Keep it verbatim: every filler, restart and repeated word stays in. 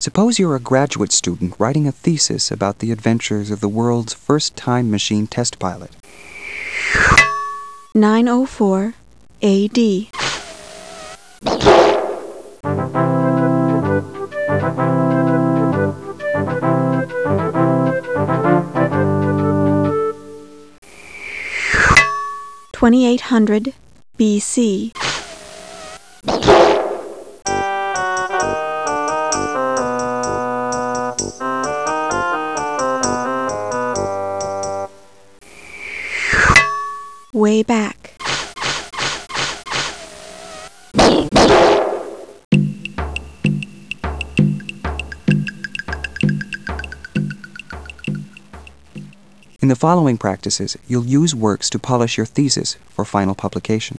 Suppose you're a graduate student writing a thesis about the adventures of the world's first time machine test pilot. nine oh four A D twenty-eight hundred B C Way back. In the following practices, you'll use works to polish your thesis for final publication.